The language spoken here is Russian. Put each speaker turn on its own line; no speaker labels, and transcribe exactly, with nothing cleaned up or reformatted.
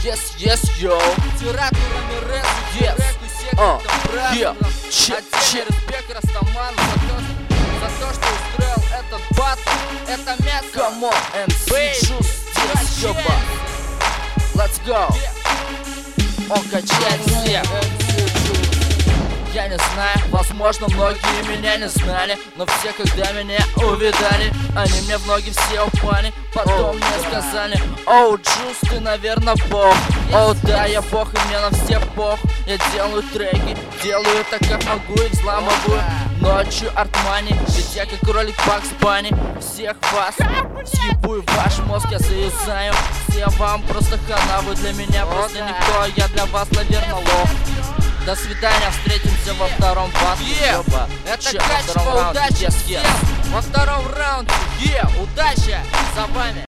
Yes, yes, yo.
Литература Мирес,
Yes.
реку
Uh,
секретом
yeah.
правильно.
Че-
Отдельный
че-
респект Растаману за то, за то, что устроил этот батл. Это мясо.
Come on, эм си
Baby.
Juice, здесь ёба. Let's go. Он качает всех. Я не знаю, возможно, многие меня не знали, но все, когда меня увидали, они мне в ноги все упали. Потом мне сказали: оу, Джус, ты, наверное, бог. Оу, да, я бог, и мне на все бог. Я делаю треки, делаю это как могу и взламываю ночью артмани. Ведь я как ролик Бакс Банни. Всех вас съебую ваш мозг, я заюзаю. Все вам просто хана, вы для меня просто никто, а я для вас, наверное, лох. До свидания, встретимся во втором батле.
Yeah.
Ёба.
Это
Че, во втором
качество,
раунде?
удачи
Yes, yes.
всем. Во втором раунде. Е, удача за вами.